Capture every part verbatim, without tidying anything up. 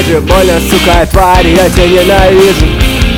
же больно, сука, тварь, я тебя ненавижу.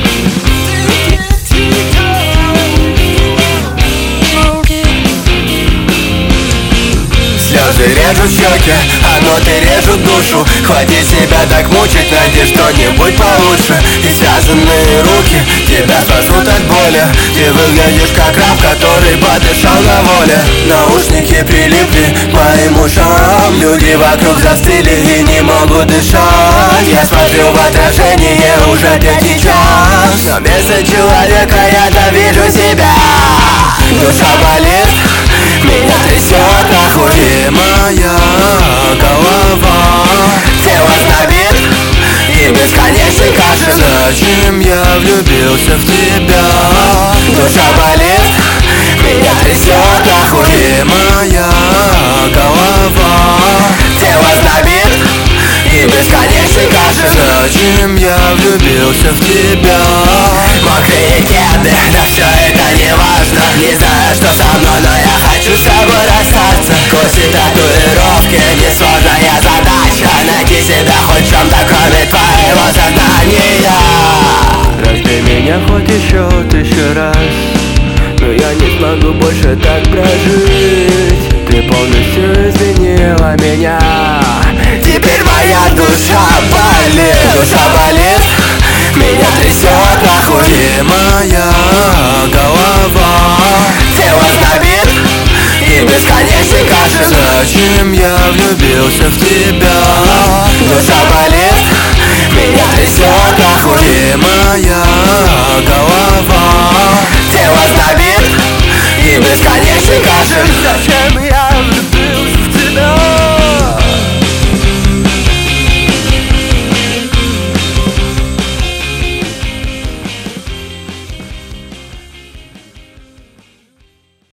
Слезы режут щеки, а ноты режут душу. Хватит себя так мучить, найди что-нибудь получше. И связанные руки тебя спасут от боли. Ты выглядишь как раб, который подышал на воле. Наушники прилипли к моим ушам. Люди вокруг застыли и не могут дышать. Я смотрю в отражение уже третий час, но вместо человека я-то вижу себя. Душа болит, меня трясет нахуй, и моя голова. Тело знобит и бесконечный кашель. Зачем я влюбился в тебя? Душа болит, меня трясет нахуй, и моя голова. Тело знобит и бесконечный кашель. Зачем я влюбился в тебя? Мокрые кеды, да все это не важно. Не знаю, что со мной, но я хочу с тобой расстаться. Кости, татуировки, несложная задача. Найти себя хоть в чем-то, кроме твоего сознания. Разбей меня хоть еще тысячу раз, но я не смогу больше так прожить. Ты полностью изменила меня. Теперь моя душа болит. Душа болит, меня трясет нахуй, и моя голова. Тело знобит и бесконечный кашель. Зачем я влюбился в тебя? Душа болит, меня трясет нахуй, и моя голова. Тело знобит и бесконечный кашель. Зачем я